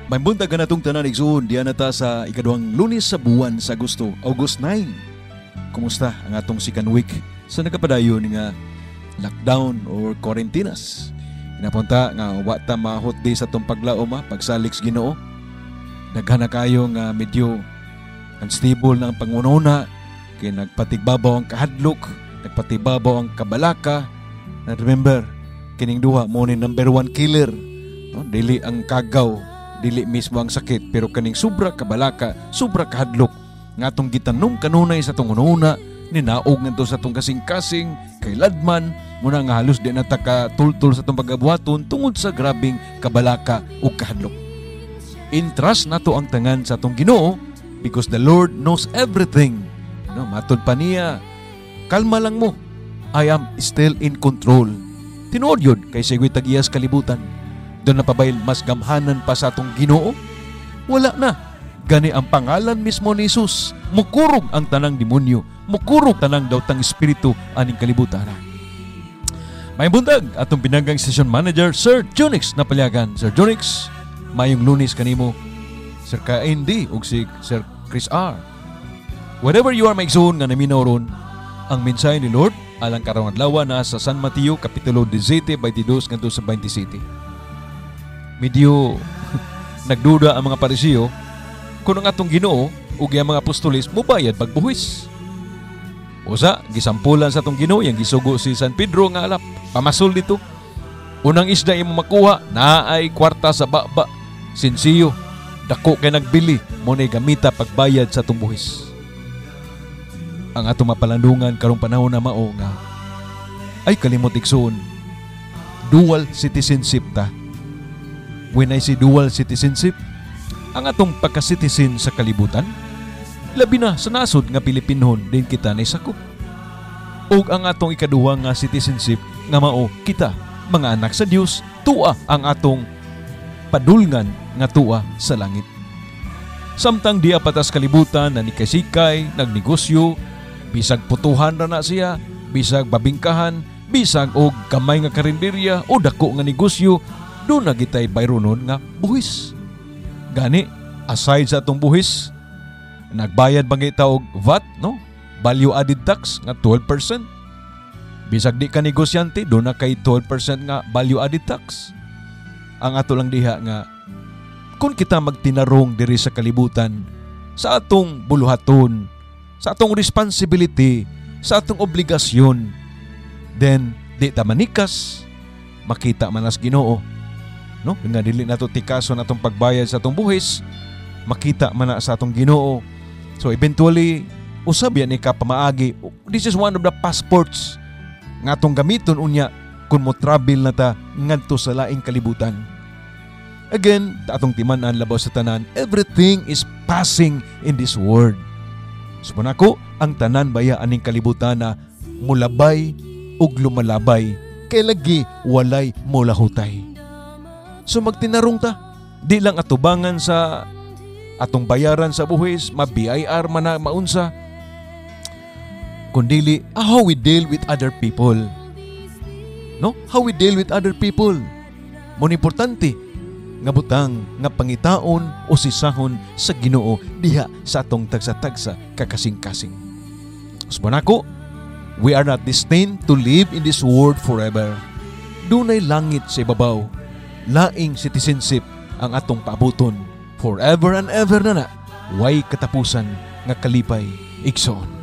May buntag na itong tanan igsoon, diyan na ta sa ikaduhang Lunes sa buwan sa Agosto, August 9. Kumusta ang atong second week sa nakapadayon nga lockdown or quarantinas? Inapunta nga wata mahot di sa itong paglaom pagsalig sa Ginoo. Daghan na kayo nga medyo unstable na ang pangununa, kaya nagpatigbabaw ang kahadlok, nagpatigbabaw ang kabalaka. And remember, kining duha mo ni number one killer, no? Dili ang kagaw, dili mismo ang sakit, pero kaning sobra kabalaka, sobra kahadlok nga atong gitanong kanunay sa atong una, ninaog ngadto sa atong kasing-kasing kay ladman muna nga halos di na takatultol sa atong pagabuhaton tungod sa grabing kabalaka ug kahadlok. Entrust nato ang tangan sa atong Ginoo because the Lord knows everything. No, matod pa niya, kalma lang mo. I am still in control. Tinuod yun kay sigwit tagiyas kalibutan. Doon na pabayil mas gamhanan pa sa atong Ginoo? Wala na. Gani ang pangalan mismo ni Jesus. Mukurog ang tanang demonyo. Mukurog tanang daw tang espiritu aning kalibutan. May buntag atong pinanggang station manager Sir Junix na palyagan. Sir Junix, mayong Lunes kanimo. Sir K.N.D. ug si Sir Chris R. Whatever you are maigsoon nga naminaw ron, ang mensahe ni Lord alang karong adlaw na sa San Mateo kapitulo 17 22 ngadto sa 27. Medyo nagduda ang mga Parisiyo kung ang atong Ginoo ug ang mga apostoles mobayad pagbuhis. Usa, gisampulan sa atong Ginoo yang gisugo si San Pedro nga alap, pamasol dito. Unang isda imo makuha, naay kwarta sa baba. Sinsiyo, dako kay nagbili, mo nay gamita pagbayad sa atong buhis. Ang atong mapalandungan karong panahon na mao nga ay kalimot igsoon, dual citizenship ta. When I say dual citizenship, ang atong pagka-citizen sa kalibutan, labi na sa nasod nga Pilipinon din kita na sakop. O ang atong ikaduha nga citizenship nga mao kita, mga anak sa Dios, tua ang atong padulngan nga tua sa langit. Samtang di apatas kalibutan na nikasikay, nagnegosyo, bisag putuhan ra na siya, bisag babingkahan, bisag og gamay nga karinderya o dako nga negosyo, doon na gitay bayronon nga buhis. Gani, aside sa atong buhis, nagbayad ba kita og VAT, no? Value added tax nga 12%. Bisag di ka negosyante, doon na kay 12% nga value added tax. Ang ato lang diha nga, kung kita magtinarong diri sa kalibutan, sa atong buluhaton, sa atong responsibility, sa atong obligasyon, then di ta manikas, makita man as Ginoo. No? Nga dili nato tikaso na atong pagbayad sa atong buhis, makita man na sa atong Ginoo. So eventually, usab yan ika pamaagi. This is one of the passports nga atong gamiton unya kung mo travel na ta ngadto sa laing kalibutan. Again, atong timan-an labaw sa tanan, everything is passing in this world. Suman ako, ang tanan baya aning kalibutan na mulabay ug lumalabay, kay lagi walay molahutay. So magtinarong ta, di lang atubangan sa atong bayaran sa buhis, ma-BIR man na maunsa, kundili how we deal with other people. No? How we deal with other people. Mo importante nga butang nga pangitaon o sisahon sa Ginoo diha sa atong tagsa-tagsa kakasing-kasing. Suman ako, we are not destined to live in this world forever. Dunay langit sa ibabaw. Laing citizenship ang atong paabuton. Forever and ever na way katapusan nga kalipay igsoon.